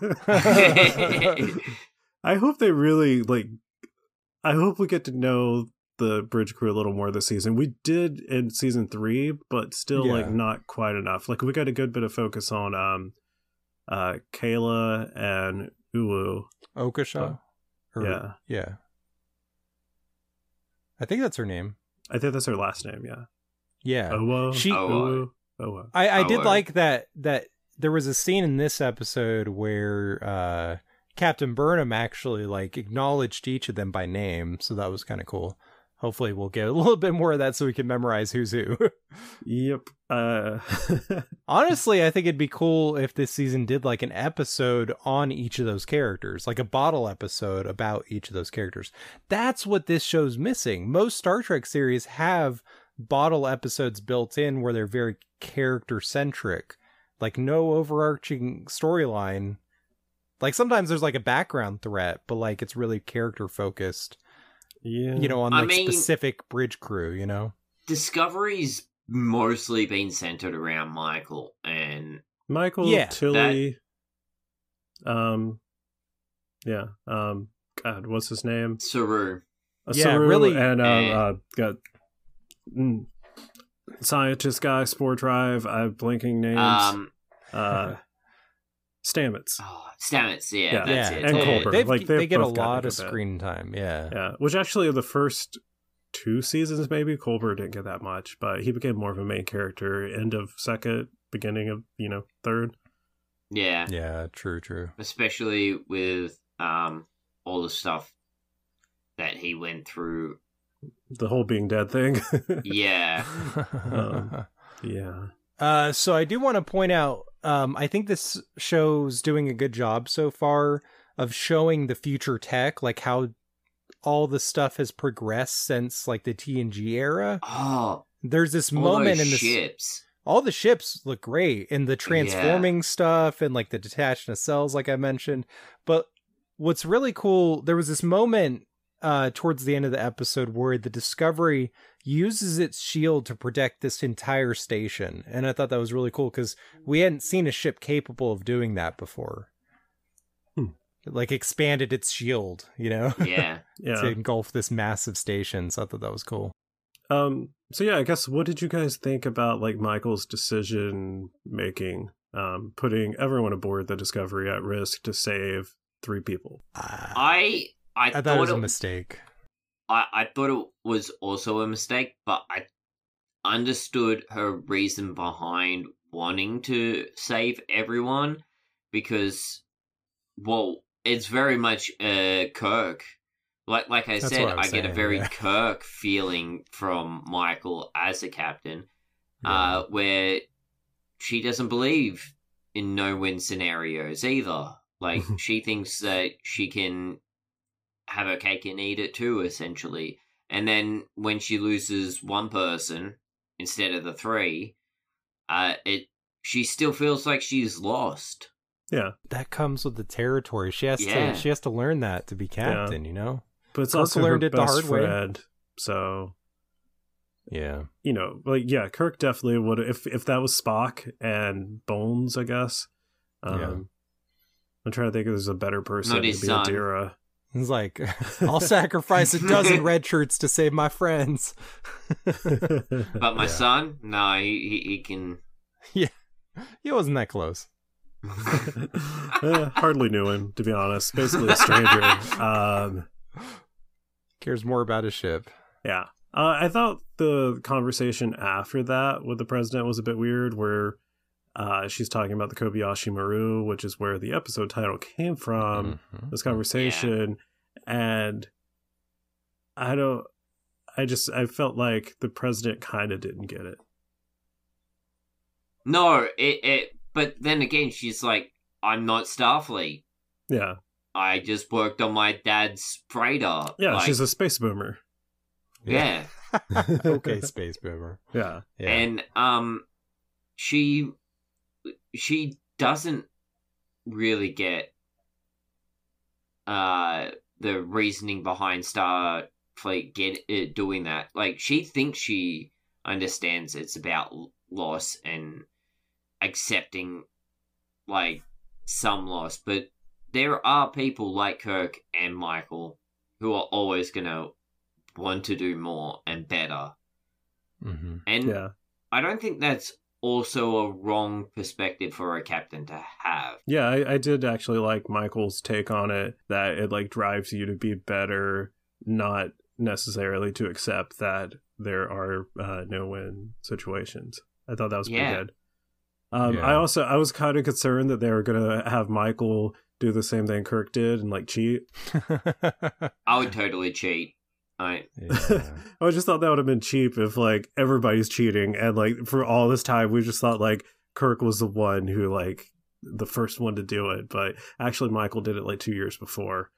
I hope they really I hope we get to know the bridge crew a little more this season. We did in season 3, but still not quite enough. Like, we got a good bit of focus on Kayla and Uwu. Okasha? Yeah. I think that's her name. I think that's her last name, Yeah. Uwu. I did like that there was a scene in this episode where Captain Burnham actually like acknowledged each of them by name, so that was kind of cool. Hopefully we'll get a little bit more of that so we can memorize who's who. Yep. Honestly, I think it'd be cool if this season did like an episode on each of those characters, like a bottle episode about each of those characters. That's what this show's missing. Most Star Trek series have bottle episodes built in where they're very character-centric. Like, no overarching storyline. Like, sometimes there's like a background threat, but like it's really character-focused. Yeah. You know, on like specific bridge crew, you know? Discovery's mostly been centered around Michael, Tilly. God, what's his name? Saru. Saru, really. And got scientist guy, Spore Drive. I'm blanking names. Stamets. Stamets, that's it. And Culper. They get a lot of screen time, Yeah, which actually the first 2 seasons, maybe, Culper didn't get that much, but he became more of a main character end of second, beginning of, third. Yeah. Yeah, true. Especially with all the stuff that he went through. The whole being dead thing. Yeah. Yeah. So I do want to point out, I think this show's doing a good job so far of showing the future tech, like how all the stuff has progressed since like the TNG era. Oh, there's this all moment those in this. ships. All the ships look great, and the transforming stuff, and like the detached nacelles, like I mentioned. But what's really cool, there was this moment towards the end of the episode where the Discovery uses its shield to protect this entire station, and I thought that was really cool because we hadn't seen a ship capable of doing that before. It, like, expanded its shield, you know, Yeah. to engulf this massive station. So I thought that was cool. So yeah, I guess what did you guys think about like Michael's decision making, putting everyone aboard the Discovery at risk to save 3 people? I thought it was a mistake. I thought it was also a mistake, but I understood her reason behind wanting to save everyone because, well, it's very much Kirk. Like I said, I get a very Kirk feeling from Michael as a captain, where she doesn't believe in no-win scenarios either. Like, she thinks that she can have her cake and eat it too, essentially. And then when she loses one person instead of the 3, she still feels like she's lost. Yeah, that comes with the territory. She has to learn that to be captain, you know. But it's Kirk also learned her it the best hard way. friend, so yeah, you know, like Kirk definitely would if that was Spock and Bones, I guess. I'm trying to think if there's a better person to be Adira. He's like, I'll sacrifice a dozen red shirts to save my friends. But my son, no, he can. Yeah, he wasn't that close. Hardly knew him, to be honest. Basically a stranger. Cares more about his ship. Yeah. I thought the conversation after that with the president was a bit weird, where she's talking about the Kobayashi Maru, which is where the episode title came from, this conversation. And I felt like the president kind of didn't get it. No, but then again, she's like, I'm not Starfleet. Yeah. I just worked on my dad's freighter. Yeah, like, she's a space boomer. Yeah. Okay, space boomer. Yeah. And she doesn't really get the reasoning behind Starfleet doing that. Like, she thinks she understands it's about loss and accepting like some loss, but there are people like Kirk and Michael who are always gonna want to do more and better. And I don't think that's also a wrong perspective for a captain to have. Yeah, I did actually like Michael's take on it, that it like drives you to be better, not necessarily to accept that there are no-win situations. I thought that was pretty good. I was kind of concerned that they were gonna have Michael do the same thing Kirk did and like cheat. I would totally cheat. I just thought that would have been cheap if like everybody's cheating and like for all this time we just thought like Kirk was the one who like the first one to do it, but actually Michael did it like 2 years before.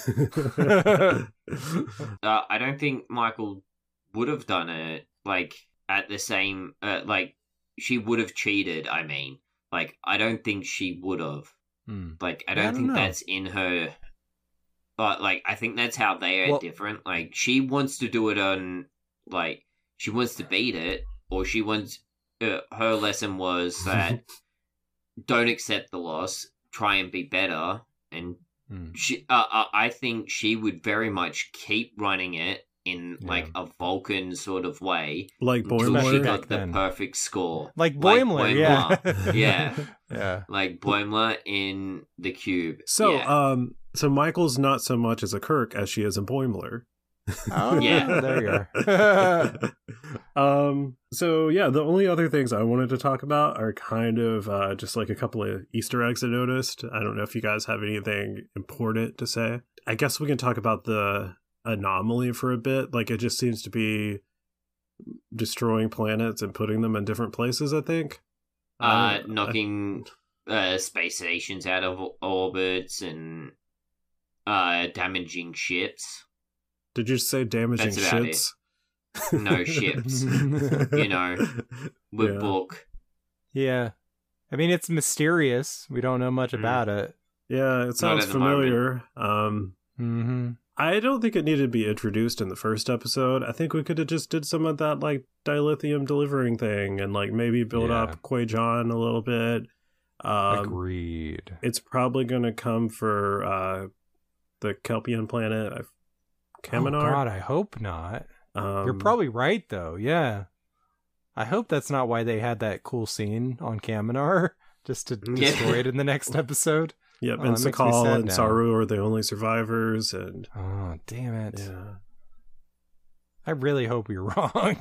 I don't think Michael would have done it like at the same like she would have cheated. I mean, like I don't think she would have. Like I don't think that's in her. But like I think that's how they are different. Like she wants to do it on like she wants to beat it, or she wants her lesson was that don't accept the loss, try and be better, and she I think she would very much keep running it in like a Vulcan sort of way, like Boimler. Until she got the perfect score, like Boimler, yeah, like Boimler in the Cube. So so Michael's not so much as a Kirk as she is a Boimler. Oh yeah, there you are. So yeah, the only other things I wanted to talk about are kind of just like a couple of Easter eggs I noticed. I don't know if you guys have anything important to say. I guess we can talk about the anomaly for a bit. Like, it just seems to be destroying planets and putting them in different places, I think. Knocking space stations out of orbits and damaging ships. Did you say damaging That's about ships? No, ships. You know, with book. Yeah. I mean, it's mysterious. We don't know much about it. Yeah, it sounds familiar. I don't think it needed to be introduced in the first episode. I think we could have just did some of that, like, dilithium delivering thing and, like, maybe build up Qui-Gon a little bit. Agreed. It's probably going to come for the Kelpian planet, Kaminar. Oh, God, I hope not. You're probably right, though. Yeah. I hope that's not why they had that cool scene on Kaminar, just to destroy it in the next episode. Yep, and Sakal and Saru are the only survivors, and... Oh, damn it. Yeah. I really hope you're wrong.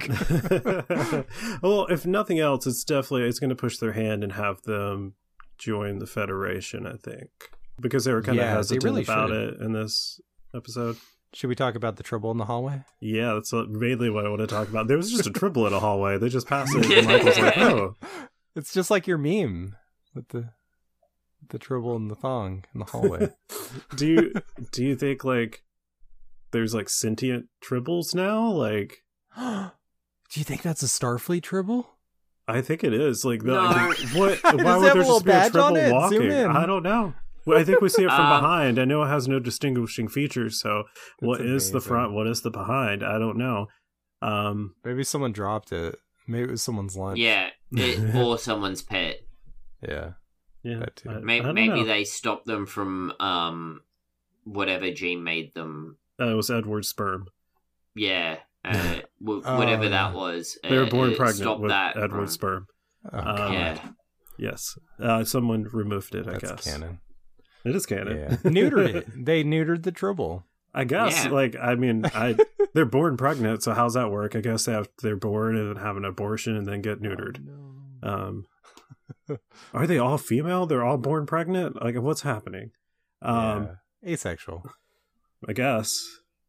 Well, if nothing else, it's going to push their hand and have them join the Federation, I think. Because they were kind of hesitant about it in this episode. Should we talk about the Tribble in the hallway? Yeah, that's mainly what I want to talk about. There was just a Tribble in a hallway. They just passed it, and Michael's like, oh. It's just like your meme with the Tribble and the thong in the hallway. Do you think, like, there's, like, sentient Tribbles now? Like, do you think that's a Starfleet Tribble? I think it is. Like, no. Why would there just be a Tribble walking? I don't know. Well, I think we see it from behind. I know it has no distinguishing features, so what is the front? What is the behind? I don't know. Maybe someone dropped it. Maybe it was someone's lunch. Yeah, or someone's pet. Yeah. That too. Maybe they stopped them from whatever gene made them. It was Edward's sperm. Yeah, whatever that was. They were born pregnant with Edward's sperm. Yeah. Yes. Someone removed it, I guess. That's canon. It is canon. Yeah. Neutered it. They neutered the Tribble. I guess. Yeah. Like, I mean, they're born pregnant, so how's that work? I guess they're born and then have an abortion and then get neutered. Oh, no. Are they all female? They're all born pregnant? Like, what's happening? Asexual. I guess.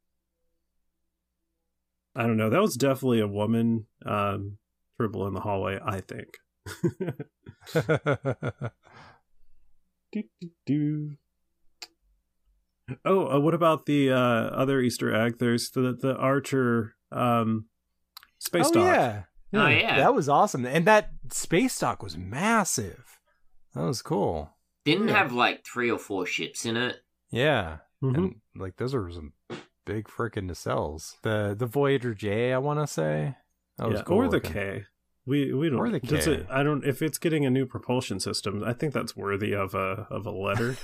I don't know. That was definitely a woman Tribble in the hallway, I think. Oh, what about the other Easter egg? There's the Archer space dock. Yeah. Oh, yeah. That was awesome. And that space dock was massive. That was cool. Didn't have like 3 or 4 ships in it. Yeah. Mm-hmm. And like those are some big freaking nacelles. The Voyager J, I want to say. That was cool. Or the K. We don't. Or the K. I don't. If it's getting a new propulsion system, I think that's worthy of a letter.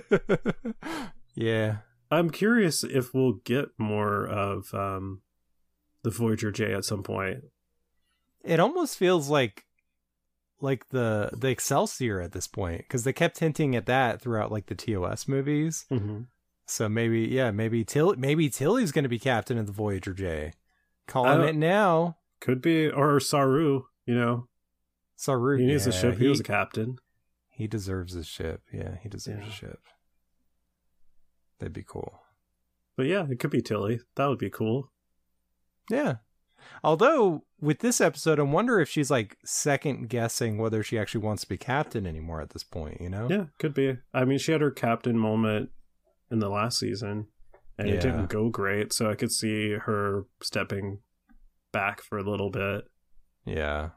Yeah. I'm curious if we'll get more of the Voyager J at some point. It almost feels like the Excelsior at this point, because they kept hinting at that throughout like the TOS movies. Mm-hmm. So maybe Tilly's going to be captain of the Voyager J. Calling it now. Could be, or Saru. You know, Saru. He needs a ship. He was a captain. He deserves a ship. Yeah, he deserves a ship. That'd be cool. But yeah, it could be Tilly. That would be cool. Yeah. Although, with this episode, I wonder if she's like second guessing whether she actually wants to be captain anymore at this point, you know? Yeah, could be. I mean, she had her captain moment in the last season, and it didn't go great, so I could see her stepping back for a little bit. Yeah.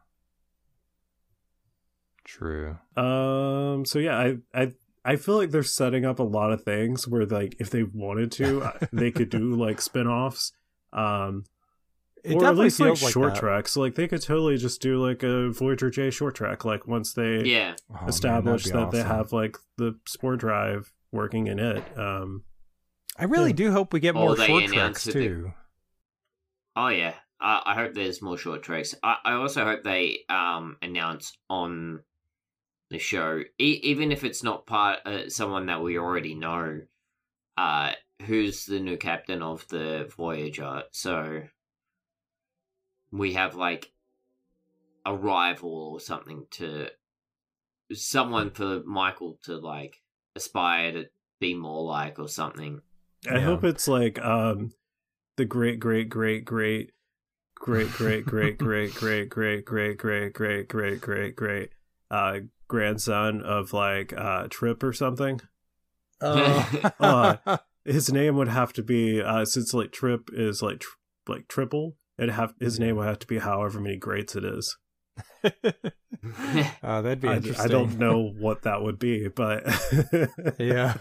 True. So yeah, I feel like they're setting up a lot of things where, like, if they wanted to, they could do like spin-offs. Or at least like short tracks. Like they could totally just do like a Voyager J short track. Like once they establish that they have like the spore drive working in it. I really do hope we get more short tracks too. Oh yeah, I hope there's more short tracks. I also hope they announce on the show, even if it's not someone that we already know, who's the new captain of the Voyager. So we have like a rival or something someone for Michael to like aspire to be more like or something. I hope it's like the great grandson of like Trip or something. His name would have to be since like Trip is like triple, his name would have to be however many greats it is. That'd be interesting. I don't know what that would be, but yeah.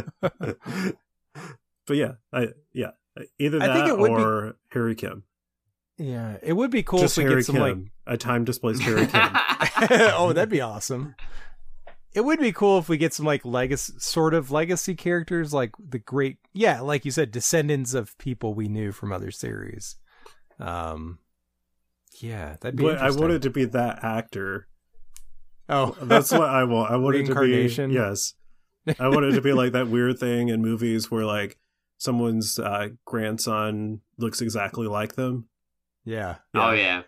But yeah, either that or Harry Kim. Yeah, it would be cool just if we Harry get some Kim, like a time displaced Harry Kim. Oh, that'd be awesome. It would be cool if we get some like legacy characters, like the great, like you said, descendants of people we knew from other series. Yeah, that'd be interesting. I wanted to be that actor. Oh, that's what I want. I wanted to be, yes. I wanted to be like that weird thing in movies where like someone's grandson looks exactly like them. Yeah. Oh yeah.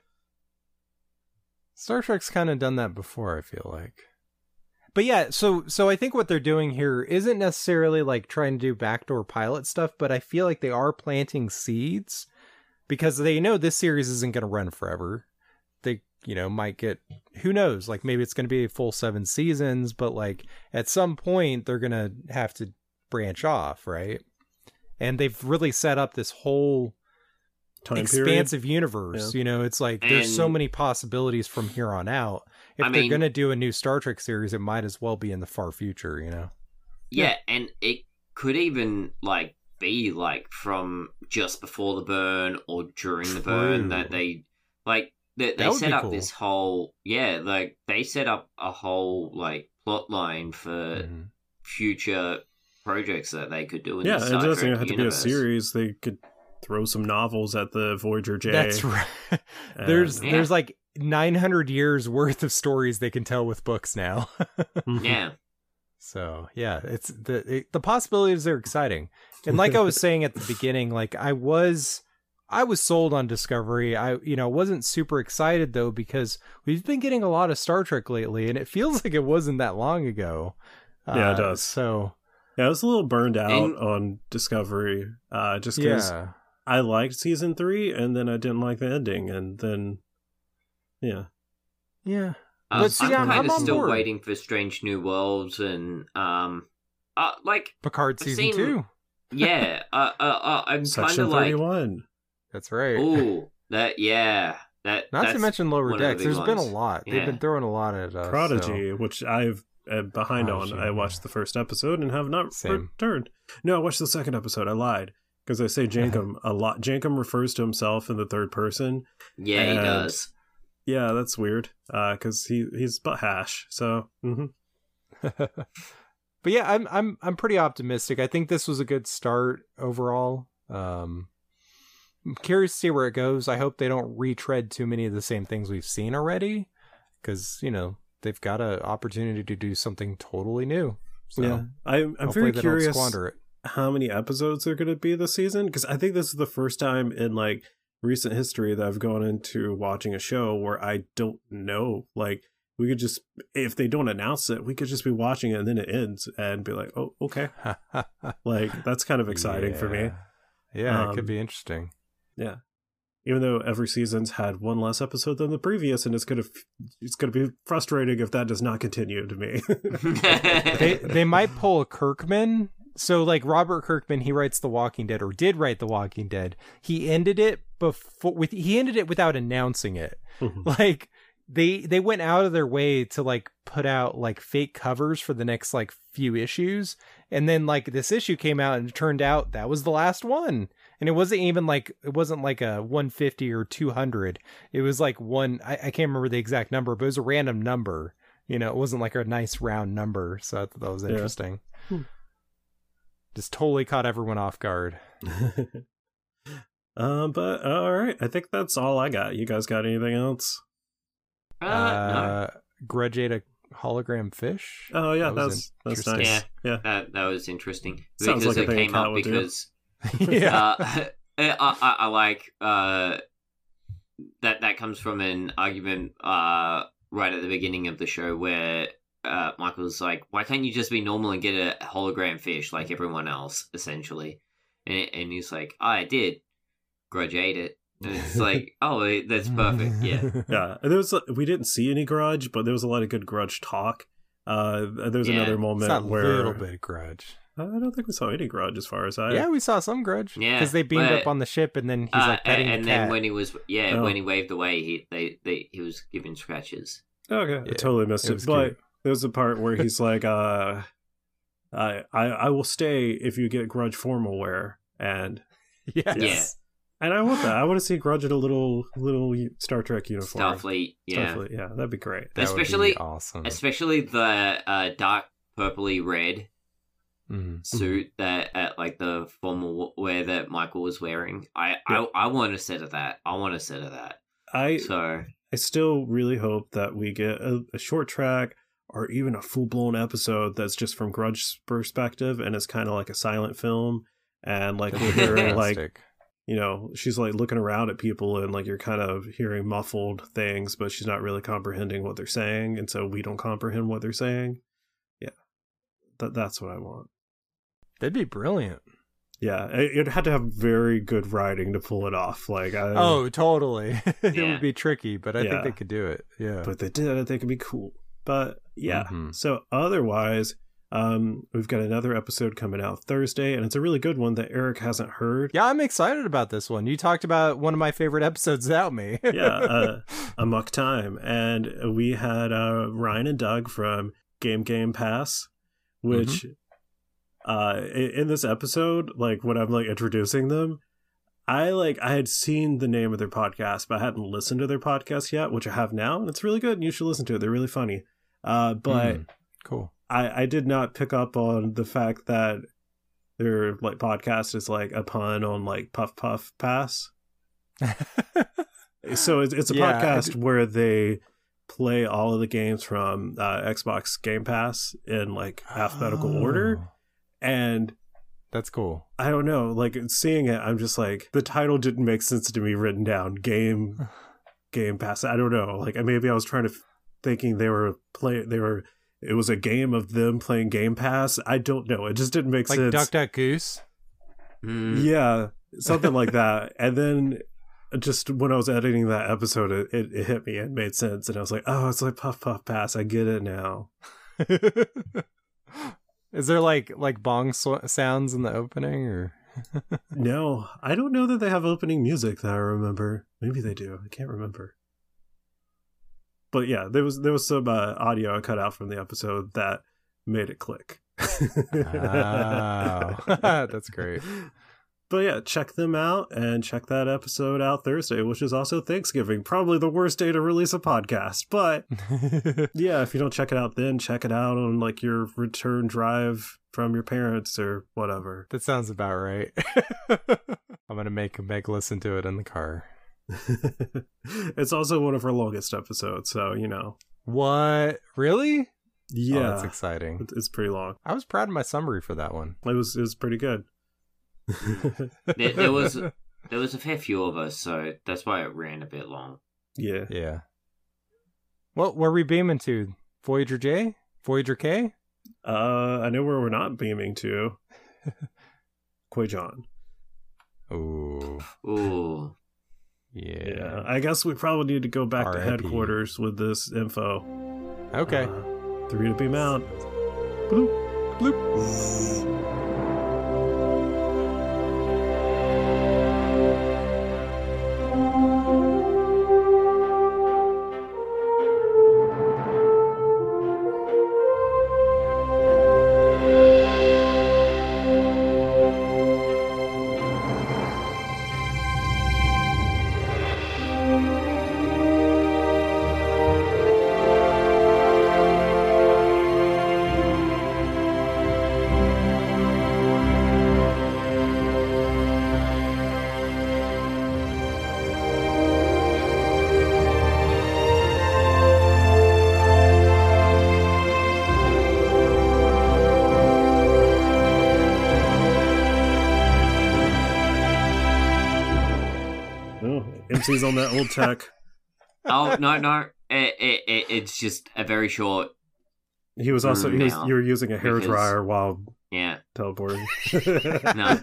Star Trek's kind of done that before, I feel like. But yeah, so I think what they're doing here isn't necessarily like trying to do backdoor pilot stuff, but I feel like they are planting seeds because they know this series isn't going to run forever. They, might get, who knows, like maybe it's going to be a full 7 seasons, but like at some point they're going to have to branch off, right? And they've really set up this whole expansive universe. Yeah. It's like there's so many possibilities from here on out. If they're going to do a new Star Trek series, it might as well be in the far future, Yeah, and it could even like be like from just before the burn or during the burn that they like they set up this whole they set up a whole like plot line for future projects that they could do in the Star Trek it doesn't even have universe. to be a series. They could throw some novels at the Voyager J. That's right. There's like 900 years worth of stories they can tell with books now. Yeah. So yeah, it's the possibilities are exciting. And like I was saying at the beginning, like I was sold on Discovery. I wasn't super excited though, because we've been getting a lot of Star Trek lately and it feels like it wasn't that long ago. Yeah, it does. So yeah, I was a little burned out on Discovery, just because I liked season 3 and then I didn't like the ending, and then yeah. But see, I'm kind of on still board. waiting for Strange New Worlds and like Picard season 2. Yeah, I'm kind of like 31. That's right. Ooh, that Not that's to mention Lower Decks. There's been a ones. lot. Yeah. They've been throwing a lot at us. Prodigy, which I've behind Prodigy, on. I watched the first episode and have not Same. returned. No, I watched the second episode. I lied because I say Jankum a lot. Jankum refers to himself in the third person. Yeah, he does. Yeah, that's weird. Because he's but hash. So. But yeah, I'm pretty optimistic. I think this was a good start overall. I'm curious to see where it goes. I hope they don't retread too many of the same things we've seen already, because they've got an opportunity to do something totally new. So yeah, I'm very curious don't squander it. how many episodes are going to be this season, because I think this is the first time in like recent history that I've gone into watching a show where I don't know. Like, we could just, if they don't announce it, we could just be watching it and then it ends and be like, oh, okay. Like, that's kind of exciting for me. Yeah, it could be interesting. Yeah. Even though every season's had one less episode than the previous, and it's gonna be frustrating if that does not continue to me. They might pull a Kirkman. So like Robert Kirkman, he writes The Walking Dead, or did write The Walking Dead. He ended it without announcing it. Mm-hmm. Like they went out of their way to like put out like fake covers for the next like few issues, and then like this issue came out and it turned out that was the last one. And it wasn't like a 150 or 200. It was like I can't remember the exact number, but it was a random number. It wasn't like a nice round number. So I thought that was interesting. Yeah. Just totally caught everyone off guard. But all right. I think that's all I got. You guys got anything else? No. Grudge ate a hologram fish. Oh yeah, that's nice. Yeah. That was interesting. Sounds because like it came up because yeah. I like that comes from an argument right at the beginning of the show where Michael's like, why can't you just be normal and get a hologram fish like everyone else, essentially? And he's like, I did. Grudge ate it. And it's like, oh, that's perfect. Yeah. Yeah. And we didn't see any Grudge, but there was a lot of good Grudge talk. There's another moment where a little bit of Grudge. I don't think we saw any Grudge as far as Yeah, we saw some Grudge. Yeah, because they beamed up on the ship, and then he's like petting the cat. And then when he was, when he waved away, he was giving scratches. Okay, I totally missed it. But cute. There's a part where he's like, I will stay if you get Grudge formal wear, and yes. And I want that. I want to see Grudge in a little Star Trek uniform. Starfleet, yeah, that'd be great. Especially, would be awesome. Especially the dark purpley red suit that like the formal wear that Michael was wearing. I want a set of that. I still really hope that we get a short track or even a full blown episode that's just from Grudge's perspective, and it's kind of like a silent film, and like we're hearing like. You know, she's like looking around at people and like you're kind of hearing muffled things, but she's not really comprehending what they're saying. And so we don't comprehend what they're saying. Yeah, that's what I want. That'd be brilliant. Yeah, it had to have very good writing to pull it off. Like, totally. It would be tricky, but I think they could do it. Yeah. But they did. I think it'd be cool. But yeah, so otherwise... we've got another episode coming out Thursday, and it's a really good one that Eric hasn't heard. Yeah, I'm excited about this one. You talked about one of my favorite episodes without me. Amok Time. And we had Ryan and Doug from Game Pass, which in this episode, like when I'm like introducing them, I had seen the name of their podcast, but I hadn't listened to their podcast yet, which I have now, and it's really good, and you should listen to it. They're really funny. But cool. I did not pick up on the fact that their like podcast is like a pun on like Puff Puff Pass. So it's a podcast where they play all of the games from Xbox Game Pass in like alphabetical order, and that's cool. I don't know, like seeing it, I'm just like the title didn't make sense to me written down. Game Pass. I don't know. Like maybe I was trying to thinking it was a game of them playing Game Pass. I don't know. It just didn't make sense. Like Duck Duck Goose? Yeah, something like that. And then just when I was editing that episode, it hit me and made sense. And I was like, oh, it's like Puff Puff Pass. I get it now. Is there like bong sounds in the opening? Or No, I don't know that they have opening music that I remember. Maybe they do. I can't remember. But yeah, there was some audio I cut out from the episode that made it click. Wow. That's great. But yeah, check them out and check that episode out Thursday, which is also Thanksgiving. Probably the worst day to release a podcast. But yeah, if you don't check it out then, check it out on like your return drive from your parents or whatever. That sounds about right. I'm going to make Meg listen to it in the car. It's also one of our longest episodes, so you know. What? Really? Yeah. Oh, that's exciting. It's pretty long. I was proud of my summary for that one. It was pretty good. there was a fair few of us, so that's why it ran a bit long. Yeah. What were we beaming to? Voyager J? Voyager K? I know where we're not beaming to. Quajon. Ooh. Yeah. I guess we probably need to go back to headquarters with this info. Okay. 3 to beam out. Bloop. Bloop. times he's on that old tech. Oh, no. It's just a very short... He was also... you were using a hairdryer while teleporting. No.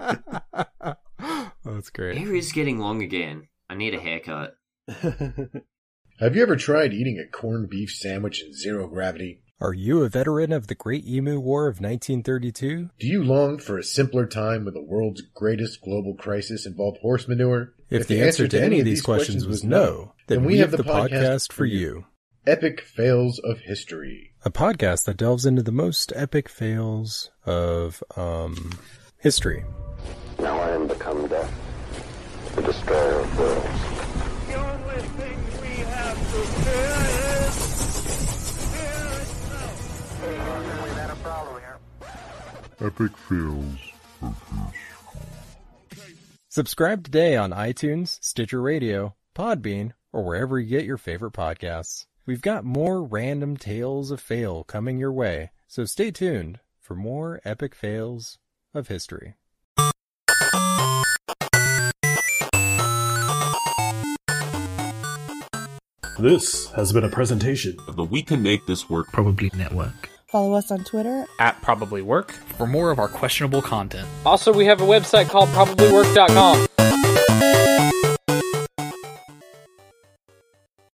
Oh, that's great. Hair is getting long again. I need a haircut. Have you ever tried eating a corned beef sandwich in zero gravity? Are you a veteran of the Great Emu War of 1932? Do you long for a simpler time when the world's greatest global crisis involved horse manure? If the answer to any of these questions was no, then we have the podcast for you. Epic Fails of History. A podcast that delves into the most epic fails of, history. Now I am become death, the destroyer of worlds. The only thing we have to fear is fear itself. We've had a problem here. Epic fails of history. Subscribe today on iTunes, Stitcher Radio, Podbean, or wherever you get your favorite podcasts. We've got more random tales of fail coming your way, so stay tuned for more epic fails of history. This has been a presentation of the We Can Make This Work Probably Network. Follow us on Twitter @ProbablyWork for more of our questionable content. Also, we have a website called probablywork.com.